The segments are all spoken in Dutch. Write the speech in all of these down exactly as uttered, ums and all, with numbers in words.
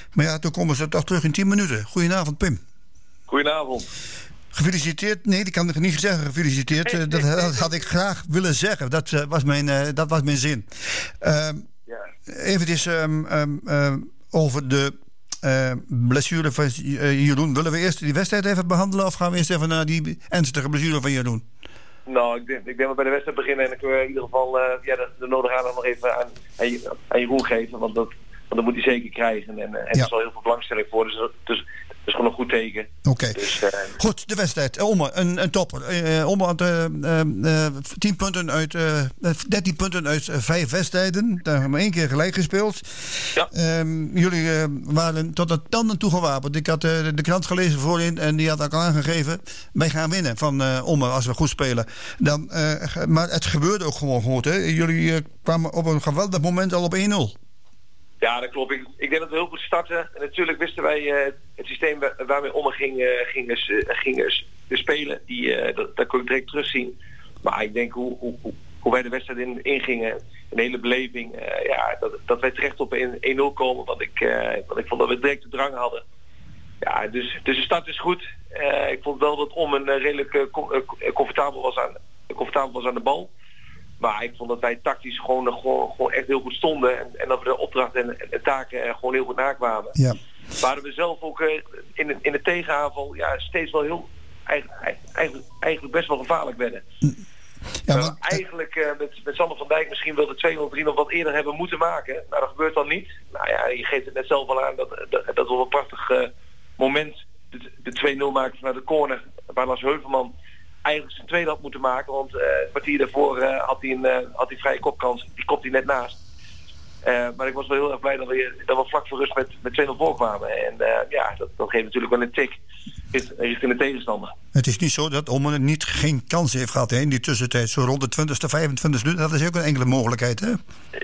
Maar ja, toen komen ze toch terug in tien minuten. Goedenavond, Pim. Goedenavond. Gefeliciteerd. Nee, die kan ik niet zeggen. Gefeliciteerd. Uh, dat, dat had ik graag willen zeggen. Dat, uh, was, mijn, uh, dat was mijn zin. Uh, ja. Eventjes um, um, uh, over de uh, blessure van uh, Jeroen. Willen we eerst die wedstrijd even behandelen? Of gaan we eerst even naar die ernstige blessure van Jeroen? Nou, ik denk, ik denk dat we bij de wedstrijd beginnen. En ik wil in ieder geval uh, ja, de, de nodige aandacht nog even aan, aan, aan Jeroen geven. Want dat, want dat moet hij zeker krijgen. En, en ja. Er is al heel veel belangstelling voor. Dus, dus dat is gewoon een goed teken. Oké. Okay. Dus, uh, goed, de wedstrijd. Omme, een, een topper. Uh, Omme had uh, uh, tien punten uit, uh, dertien punten uit uh, vijf wedstrijden. Daar hebben we één keer gelijk gespeeld. Ja. Uh, jullie uh, waren tot het tanden toe gewapend. Ik had uh, de krant gelezen voorin en die had ook al aangegeven. Wij gaan winnen van uh, Omme als we goed spelen. Dan, uh, maar het gebeurde ook gewoon goed. Hè? Jullie uh, kwamen op een geweldig moment al op één nul. Ja, dat klopt. Ik, ik denk dat we heel goed starten. En natuurlijk wisten wij uh, het systeem waarmee Omme ging, uh, ging, uh, ging uh, spelen. Die, uh, dat, dat kon ik direct terugzien. Maar ik denk hoe, hoe, hoe wij de wedstrijd in, ingingen, een hele beleving. Uh, ja, dat, dat wij terecht op één nul komen. Want ik, uh, want ik vond dat we direct de drang hadden. Ja, dus, dus de start is goed. Uh, ik vond wel dat Omme uh, redelijk uh, com- uh, comfortabel, was aan, comfortabel was aan de bal. Maar ik vond dat wij tactisch gewoon, gewoon, gewoon echt heel goed stonden. En, en dat we de opdracht en, en, en taken uh, gewoon heel goed nakwamen. Ja. Waren we zelf ook uh, in, de, in de tegenaanval ja, steeds wel heel... Eigenlijk, eigenlijk, eigenlijk best wel gevaarlijk werden. Ja, maar, we eigenlijk uh, met, met Sander van Dijk misschien wel de twee nul, drie nul wat eerder hebben moeten maken. Nou, dat gebeurt dan niet. Nou ja, je geeft het net zelf al aan dat, dat, dat we op een prachtig uh, moment de, de twee nul maken vanuit de corner. Waar Lars Heuvelman eigenlijk zijn tweede had moeten maken. Want uh, het kwartier daarvoor uh, had hij een uh, had hij vrije kopkans. Die kopt hij net naast. Uh, maar ik was wel heel erg blij dat we, dat we vlak voor rust met, met twee nul voorkwamen. En uh, ja, dat, dat geeft natuurlijk wel een tik richting de tegenstander. Het is niet zo dat Omme niet geen kans heeft gehad hè, in die tussentijd. Zo rond de twintigste, vijfentwintigste minuten. Dat is ook een enkele mogelijkheid, hè?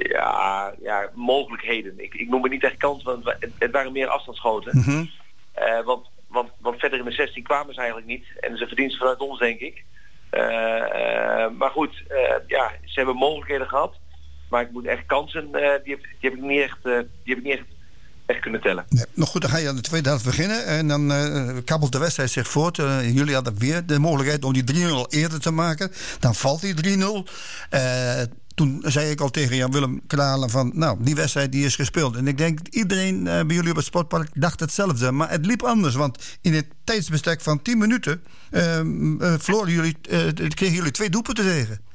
Ja, ja mogelijkheden. Ik, ik noem het niet echt kans, want het, het waren meer afstandsschoten. Mm-hmm. Uh, want, want, want verder in de zestien kwamen ze eigenlijk niet. En ze verdienen vanuit ons, denk ik. Uh, uh, maar goed, uh, ja, ze hebben mogelijkheden gehad. Maar ik moet echt kansen, uh, die, heb, die heb ik niet echt, uh, die heb ik niet echt, echt kunnen tellen. Nee, nog goed, dan ga je aan de tweede helft beginnen. En dan uh, kabbelt de wedstrijd zich voort. Uh, jullie hadden weer de mogelijkheid om die drie nul eerder te maken. Dan valt die drie nul. Uh, toen zei ik al tegen Jan-Willem Kralen van... nou, die wedstrijd die is gespeeld. En ik denk, iedereen uh, bij jullie op het sportpark dacht hetzelfde. Maar het liep anders, want in het tijdsbestek van tien minuten... Uh, uh, verloren jullie, uh, kregen jullie twee doelpunten tegen.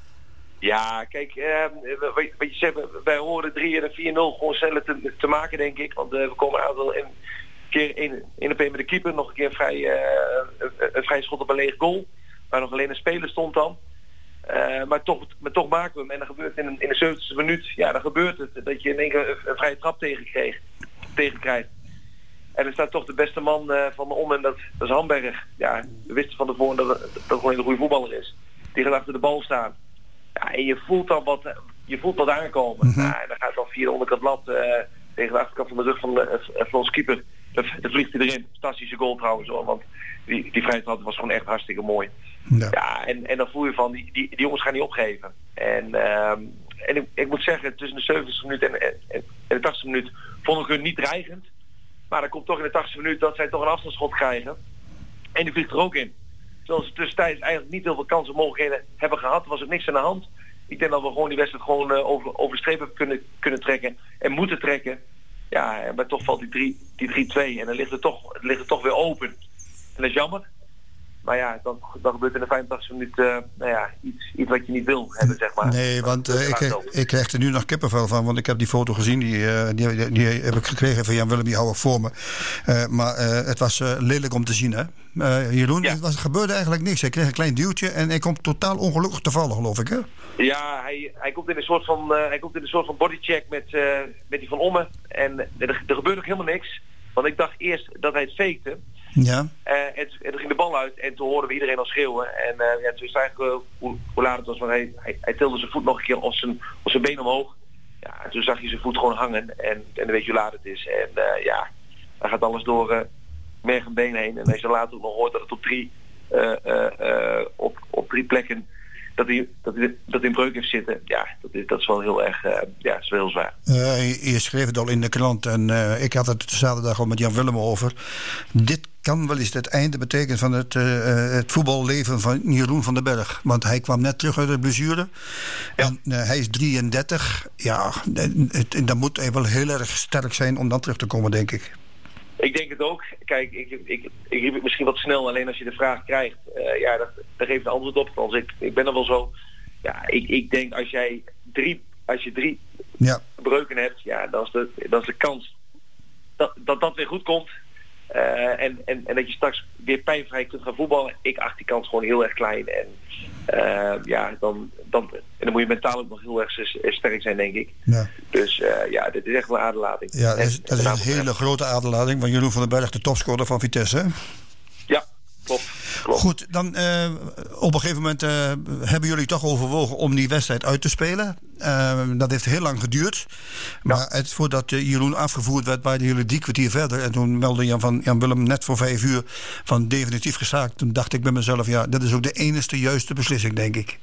Ja, kijk, uh, wat, wat je zegt, wij horen drie en vier nul gewoon sneller te, te maken, denk ik. Want uh, we komen uit wel een keer één op één met de keeper. Nog een keer vrij, uh, een, een vrij schot op een leeg goal. Waar nog alleen een speler stond dan. Uh, maar, toch, maar toch maken we hem. En dan gebeurt het in, in de zeventigste minuut. Ja, dan gebeurt het. Dat je in één keer een, een vrije trap tegenkrijgt. tegenkrijgt. En er staat toch de beste man uh, van de om. En dat, dat is Hamberg. Ja, we wisten van tevoren dat het dat gewoon een goede voetballer is. Die gaat achter de bal staan. Ja, en je voelt dan wat, je voelt wat aankomen. Mm-hmm. Ja, en dan gaat dan via de onderkant lat uh, tegen de achterkant van de rug van de, uh, van onze keeper. Dan vliegt hij erin. Fantastische goal trouwens hoor, want die, die vrije trap was gewoon echt hartstikke mooi. Ja, ja en, en dan voel je van, die, die, die jongens gaan niet opgeven. En, uh, en ik, ik moet zeggen, tussen de zeventigste minuut en, en, en de tachtigste minuut vond ik hun niet dreigend. Maar dan komt toch in de tachtigste minuut dat zij toch een afstandsschot krijgen. En die vliegt er ook in. Terwijl ze tussentijds eigenlijk niet heel veel kansen en mogelijkheden hebben gehad. Was er niks aan de hand. Ik denk dat we gewoon die wedstrijd gewoon uh, over, over de streep hebben kunnen, kunnen trekken. En moeten trekken. Ja, maar toch valt die drie twee. En dan ligt het, toch, het ligt het toch weer open. En dat is jammer. Maar ja, dan, dan gebeurt in de vijfentachtigste minuut uh, nou ja, iets, iets wat je niet wil hebben, zeg maar. Nee, want uh, ik, ik krijg er nu nog kippenvel van. Want ik heb die foto gezien. Die, uh, die, die, die heb ik gekregen van Jan-Willem. Die hou ik voor me. Uh, maar uh, het was uh, lelijk om te zien, hè? Uh, Jeroen, ja. Het was, gebeurde eigenlijk niks. Hij kreeg een klein duwtje en hij komt totaal ongelukkig te vallen, geloof ik, hè? Ja, hij, hij komt in een soort van, uh, hij komt in een soort van bodycheck met, uh, met die van Omme. En er, er gebeurt ook helemaal niks. Want ik dacht eerst dat hij het fakte. Ja. Uh, en, en toen ging de bal uit en toen hoorden we iedereen al schreeuwen. En uh, ja, toen wist eigenlijk uh, hoe, hoe laat het was. Want hij, hij, hij tilde zijn voet nog een keer op zijn, op zijn been omhoog. Ja, en toen zag je zijn voet gewoon hangen. En, en dan weet je hoe laat het is. En uh, ja, dan gaat alles door uh, merg en been heen. En als je later ook nog hoort dat het op drie, uh, uh, uh, op, op drie plekken dat hij, dat hij, dat hij in breuk heeft zitten, ja, dat is, dat is wel heel erg, uh, ja, is wel heel zwaar. Uh, je, je schreef het al in de krant en uh, ik had het zaterdag al met Jan Willem over. Dit kan wel eens het einde betekenen van het, uh, het voetballeven van Jeroen van den Berg. Want hij kwam net terug uit de blessure. Ja. En uh, hij is drieëndertig. Ja, dan moet hij wel heel erg sterk zijn om dan terug te komen, denk ik. Ik denk het ook. Kijk, ik, ik, ik, ik riep het misschien wat snel. Alleen als je de vraag krijgt, uh, ja, dat, daar geeft een antwoord op. Want ik, ik ben er wel zo. Ja, ik, ik denk als jij drie, als je drie ja. breuken hebt, ja, dan is de, dan is de kans dat, dat dat weer goed komt. Uh, en, en, en dat je straks weer pijnvrij kunt gaan voetballen. Ik acht die kans gewoon heel erg klein. En uh, ja, dan, dan, en dan moet je mentaal ook nog heel erg sterk zijn, denk ik. Ja. Dus uh, ja, dit is echt een aderlating. Ja, dat is, dat is een hele grote aderlating van Jeroen van den Berg, de topscorer van Vitesse. Ja, klopt. klopt. Goed, dan uh, op een gegeven moment uh, hebben jullie toch overwogen om die wedstrijd uit te spelen. Uh, dat heeft heel lang geduurd. Maar ja. het, voordat uh, Jeroen afgevoerd werd, waren jullie drie kwartier verder. En toen meldde Jan, van, Jan Willem net voor vijf uur van definitief gestaakt. Toen dacht ik bij mezelf, ja, dat is ook de enige juiste beslissing, denk ik.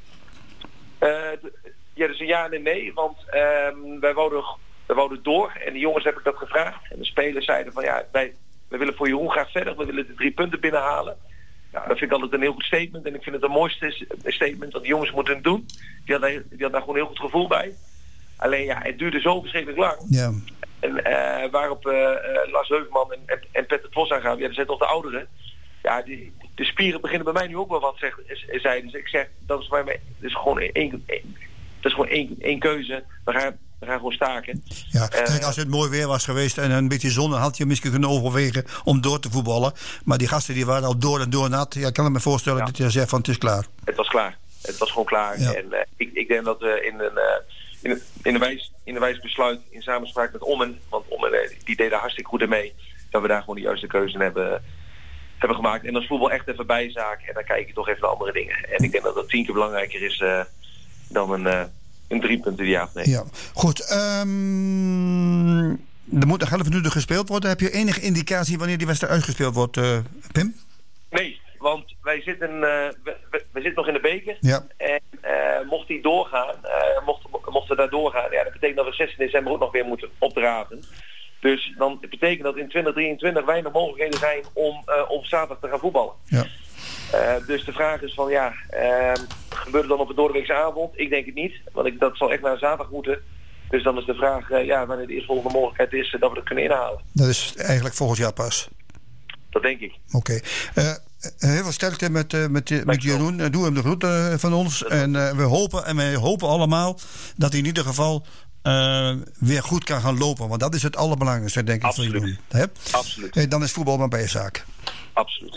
Uh, ja, dus een ja en een nee. Want uh, wij, wouden, wij wouden door. En de jongens heb ik dat gevraagd. En de spelers zeiden van ja, wij, wij willen voor Jeroen graag verder. We willen de drie punten binnenhalen. Ja, dat vind ik altijd een heel goed statement. En ik vind het een mooiste statement. Want de jongens moeten het doen. Die hadden, die hadden daar gewoon een heel goed gevoel bij. Alleen ja, het duurde zo verschrikkelijk lang. Ja. En uh, waarop uh, uh, Lars Heuvelman en, en, en Petter Vos aangaan. Ja, dat zijn toch de ouderen. Ja, die, de spieren beginnen bij mij nu ook wel wat, zeg, zei. Dus ik zeg, dat is bij mij, dat is gewoon één, één, dat is gewoon één, één keuze. We gaan, we gaan gewoon staken. Ja, kijk, als het mooi weer was geweest en een beetje zon, had je misschien kunnen overwegen om door te voetballen. Maar die gasten die waren al door en door nat. Ja, ik kan me voorstellen ja. dat je zegt van het is klaar. Het was klaar. Het was gewoon klaar. Ja. En uh, ik, ik denk dat we in een, uh, in een, in een, wijs, in een wijs besluit, in samenspraak met Ommen, want Ommen uh, die deed daar hartstikke goed in mee, dat we daar gewoon de juiste keuze hebben, hebben gemaakt. En dat is voetbal echt even bijzaak. En dan kijk je toch even naar andere dingen. En ik denk dat dat tien keer belangrijker is uh, dan een, uh, een drie punten die ja of nee. Ja, goed. Um, er moet nog elf minuten gespeeld worden. Heb je enige indicatie wanneer die wedstrijd uitgespeeld wordt, uh, Pim? Nee. Want wij zitten, uh, we, we, we zitten nog in de beker. Ja. En uh, mocht die doorgaan, uh, mocht, mocht we daar doorgaan, ja, dat betekent dat we zestien december ook nog weer moeten opdraven. Dus dan betekent dat in twintig drieëntwintig weinig mogelijkheden zijn om uh, op zaterdag te gaan voetballen. Ja. Uh, dus de vraag is van ja, uh, gebeurt het dan op een doordeweekse avond? Ik denk het niet, want ik, dat zal echt naar zaterdag moeten. Dus dan is de vraag uh, ja, wanneer de eerstvolgende mogelijkheid is uh, dat we dat kunnen inhalen. Dat is eigenlijk volgend jaar pas. Dat denk ik. Oké. Okay. Uh, heel veel sterkte met, uh, met, uh, met Jeroen. Uh, doe hem de groeten uh, van ons. Dat en uh, we hopen en wij hopen allemaal dat hij in ieder geval uh, weer goed kan gaan lopen. Want dat is het allerbelangrijkste, denk ik, Absoluut. voor Jeroen. He? Absoluut. Hey, dan is voetbal maar bijzaak. Absoluut.